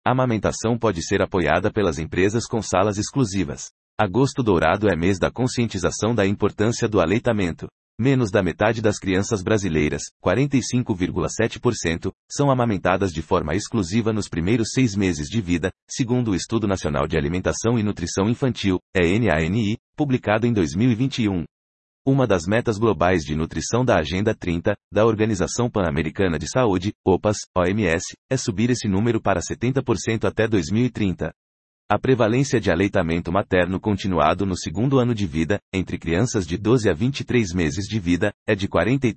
A amamentação pode ser apoiada pelas empresas com salas exclusivas. Agosto Dourado é mês da conscientização da importância do aleitamento. Menos da metade das crianças brasileiras, 45,7%, são amamentadas de forma exclusiva nos primeiros 6 meses de vida, segundo o Estudo Nacional de Alimentação e Nutrição Infantil, ENANI, publicado em 2021. Uma das metas globais de nutrição da Agenda 30, da Organização Pan-Americana de Saúde, OMS, é subir esse número para 70% até 2030. A prevalência de aleitamento materno continuado no segundo ano de vida, entre crianças de 12 a 23 meses de vida, é de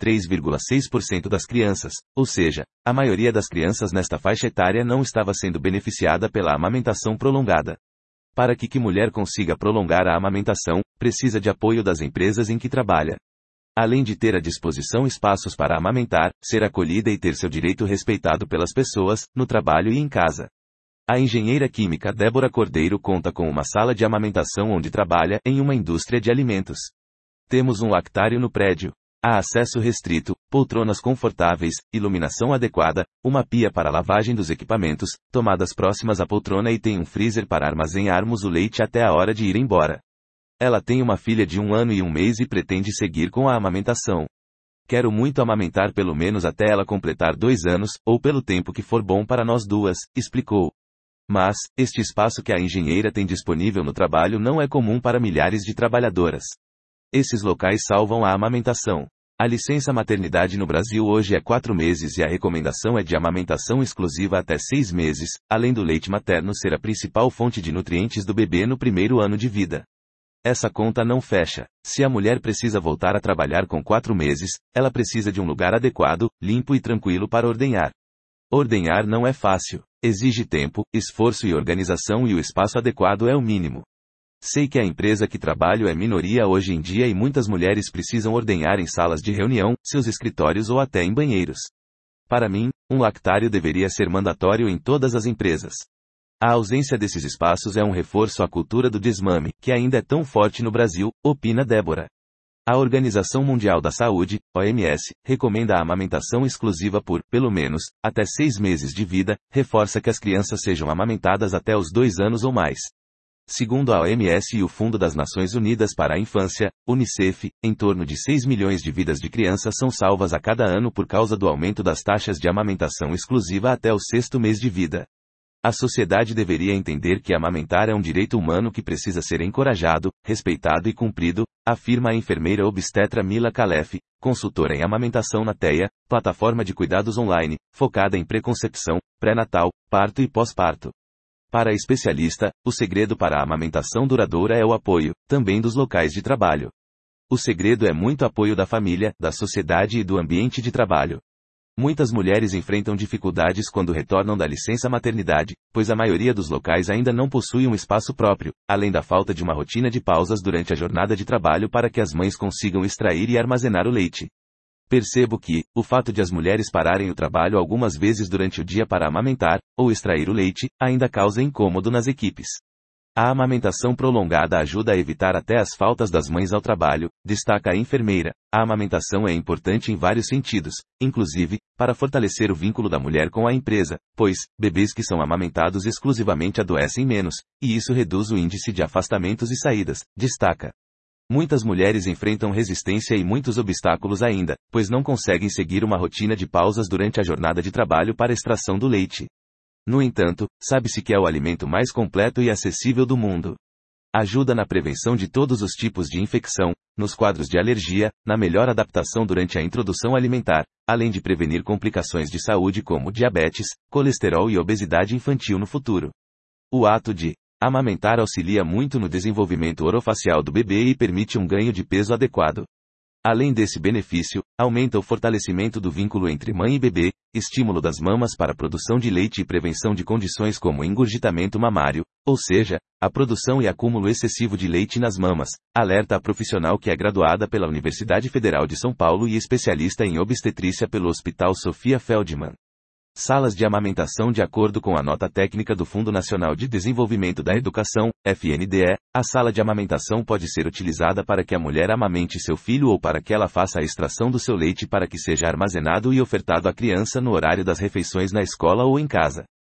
43,6% das crianças, ou seja, a maioria das crianças nesta faixa etária não estava sendo beneficiada pela amamentação prolongada. Para que mulher consiga prolongar a amamentação, precisa de apoio das empresas em que trabalha. Além de ter à disposição espaços para amamentar, ser acolhida e ter seu direito respeitado pelas pessoas, no trabalho e em casa. A engenheira química Débora Cordeiro conta com uma sala de amamentação onde trabalha em uma indústria de alimentos. Temos um lactário no prédio. Há acesso restrito, poltronas confortáveis, iluminação adequada, uma pia para lavagem dos equipamentos, tomadas próximas à poltrona e tem um freezer para armazenarmos o leite até a hora de ir embora. Ela tem uma filha de 1 ano e 1 mês e pretende seguir com a amamentação. Quero muito amamentar pelo menos até ela completar 2 anos, ou pelo tempo que for bom para nós duas, explicou. Mas, este espaço que a engenheira tem disponível no trabalho não é comum para milhares de trabalhadoras. Esses locais salvam a amamentação. A licença maternidade no Brasil hoje é 4 meses e a recomendação é de amamentação exclusiva até 6 meses, além do leite materno ser a principal fonte de nutrientes do bebê no primeiro ano de vida. Essa conta não fecha. Se a mulher precisa voltar a trabalhar com 4 meses, ela precisa de um lugar adequado, limpo e tranquilo para ordenhar. Ordenhar não é fácil. Exige tempo, esforço e organização e o espaço adequado é o mínimo. Sei que a empresa que trabalho é minoria hoje em dia e muitas mulheres precisam ordenhar em salas de reunião, seus escritórios ou até em banheiros. Para mim, um lactário deveria ser mandatório em todas as empresas. A ausência desses espaços é um reforço à cultura do desmame, que ainda é tão forte no Brasil, opina Débora. A Organização Mundial da Saúde, OMS, recomenda a amamentação exclusiva por, pelo menos, até 6 meses de vida, reforça que as crianças sejam amamentadas até os 2 anos ou mais. Segundo a OMS e o Fundo das Nações Unidas para a Infância, UNICEF, em torno de 6 milhões de vidas de crianças são salvas a cada ano por causa do aumento das taxas de amamentação exclusiva até o 6º mês de vida. A sociedade deveria entender que amamentar é um direito humano que precisa ser encorajado, respeitado e cumprido, afirma a enfermeira obstetra Mila Calef, consultora em amamentação na TEA, plataforma de cuidados online, focada em preconcepção, pré-natal, parto e pós-parto. Para a especialista, o segredo para a amamentação duradoura é o apoio, também dos locais de trabalho. O segredo é muito apoio da família, da sociedade e do ambiente de trabalho. Muitas mulheres enfrentam dificuldades quando retornam da licença maternidade, pois a maioria dos locais ainda não possui um espaço próprio, além da falta de uma rotina de pausas durante a jornada de trabalho para que as mães consigam extrair e armazenar o leite. Percebo que, o fato de as mulheres pararem o trabalho algumas vezes durante o dia para amamentar, ou extrair o leite, ainda causa incômodo nas equipes. A amamentação prolongada ajuda a evitar até as faltas das mães ao trabalho, destaca a enfermeira. A amamentação é importante em vários sentidos, inclusive, para fortalecer o vínculo da mulher com a empresa, pois, bebês que são amamentados exclusivamente adoecem menos, e isso reduz o índice de afastamentos e saídas, destaca. Muitas mulheres enfrentam resistência e muitos obstáculos ainda, pois não conseguem seguir uma rotina de pausas durante a jornada de trabalho para a extração do leite. No entanto, sabe-se que é o alimento mais completo e acessível do mundo. Ajuda na prevenção de todos os tipos de infecção, nos quadros de alergia, na melhor adaptação durante a introdução alimentar, além de prevenir complicações de saúde como diabetes, colesterol e obesidade infantil no futuro. O ato de amamentar auxilia muito no desenvolvimento orofacial do bebê e permite um ganho de peso adequado. Além desse benefício, aumenta o fortalecimento do vínculo entre mãe e bebê, estímulo das mamas para a produção de leite e prevenção de condições como engurgitamento mamário, ou seja, a produção e acúmulo excessivo de leite nas mamas, alerta a profissional que é graduada pela Universidade Federal de São Paulo e especialista em obstetrícia pelo Hospital Sofia Feldman. Salas de amamentação. De acordo com a nota técnica do Fundo Nacional de Desenvolvimento da Educação, FNDE, a sala de amamentação pode ser utilizada para que a mulher amamente seu filho ou para que ela faça a extração do seu leite para que seja armazenado e ofertado à criança no horário das refeições na escola ou em casa.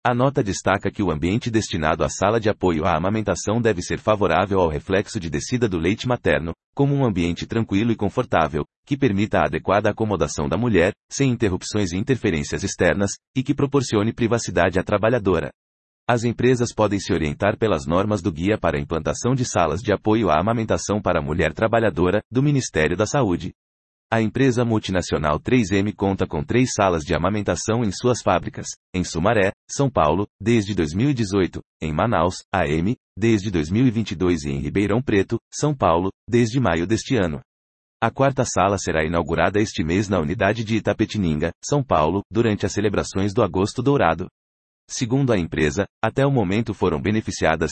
A nota destaca que o ambiente destinado à sala de apoio à amamentação deve ser favorável ao reflexo de descida do leite materno, como um ambiente tranquilo e confortável, que permita a adequada acomodação da mulher, sem interrupções e interferências externas, e que proporcione privacidade à trabalhadora. As empresas podem se orientar pelas normas do Guia para a Implantação de Salas de Apoio à Amamentação para a Mulher Trabalhadora, do Ministério da Saúde. A empresa multinacional 3M conta com 3 salas de amamentação em suas fábricas, em Sumaré, São Paulo, desde 2018, em Manaus, AM, desde 2022 e em Ribeirão Preto, São Paulo, desde maio deste ano. A 4ª sala será inaugurada este mês na unidade de Itapetininga, São Paulo, durante as celebrações do Agosto Dourado. Segundo a empresa, até o momento foram beneficiadas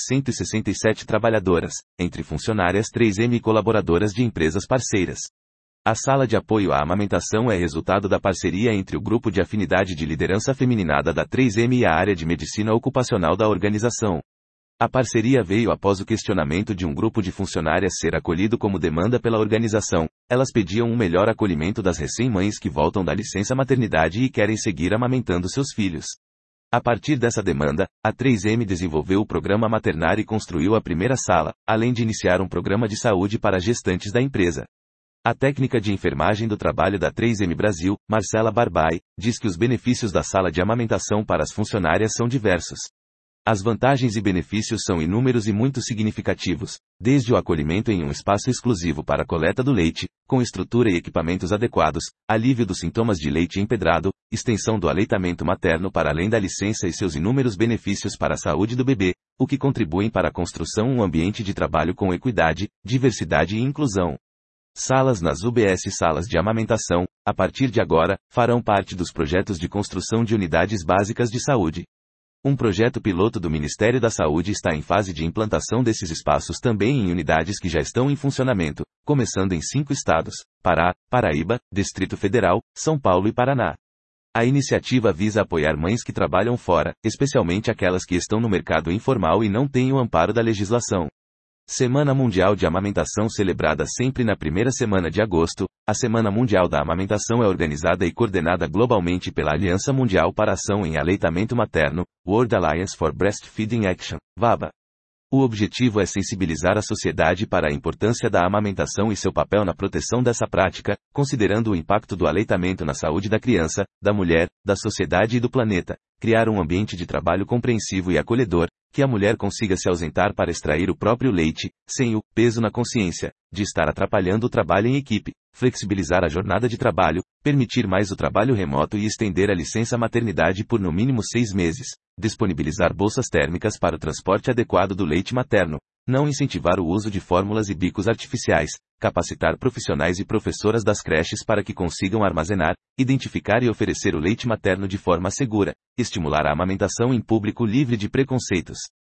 167 trabalhadoras, entre funcionárias 3M e colaboradoras de empresas parceiras. A sala de apoio à amamentação é resultado da parceria entre o Grupo de Afinidade de Liderança Femininada da 3M e a área de medicina ocupacional da organização. A parceria veio após o questionamento de um grupo de funcionárias ser acolhido como demanda pela organização. Elas pediam um melhor acolhimento das recém-mães que voltam da licença maternidade e querem seguir amamentando seus filhos. A partir dessa demanda, a 3M desenvolveu o programa Maternar e construiu a primeira sala, além de iniciar um programa de saúde para gestantes da empresa. A técnica de enfermagem do trabalho da 3M Brasil, Marcela Barbai, diz que os benefícios da sala de amamentação para as funcionárias são diversos. As vantagens e benefícios são inúmeros e muito significativos, desde o acolhimento em um espaço exclusivo para a coleta do leite, com estrutura e equipamentos adequados, alívio dos sintomas de leite empedrado, extensão do aleitamento materno para além da licença e seus inúmeros benefícios para a saúde do bebê, o que contribuem para a construção de um ambiente de trabalho com equidade, diversidade e inclusão. Salas nas UBS Salas de amamentação, a partir de agora, farão parte dos projetos de construção de unidades básicas de saúde. Um projeto piloto do Ministério da Saúde está em fase de implantação desses espaços também em unidades que já estão em funcionamento, começando em 5 estados: Pará, Paraíba, Distrito Federal, São Paulo e Paraná. A iniciativa visa apoiar mães que trabalham fora, especialmente aquelas que estão no mercado informal e não têm o amparo da legislação. Semana Mundial de Amamentação celebrada sempre na primeira semana de agosto, a Semana Mundial da Amamentação é organizada e coordenada globalmente pela Aliança Mundial para a Ação em Aleitamento Materno, World Alliance for Breastfeeding Action, WABA. O objetivo é sensibilizar a sociedade para a importância da amamentação e seu papel na proteção dessa prática, considerando o impacto do aleitamento na saúde da criança, da mulher, da sociedade e do planeta, criar um ambiente de trabalho compreensivo e acolhedor, que a mulher consiga se ausentar para extrair o próprio leite, sem o peso na consciência de estar atrapalhando o trabalho em equipe, flexibilizar a jornada de trabalho, permitir mais o trabalho remoto e estender a licença maternidade por no mínimo 6 meses, disponibilizar bolsas térmicas para o transporte adequado do leite materno, não incentivar o uso de fórmulas e bicos artificiais, capacitar profissionais e professoras das creches para que consigam armazenar, identificar e oferecer o leite materno de forma segura, estimular a amamentação em público livre de preconceitos.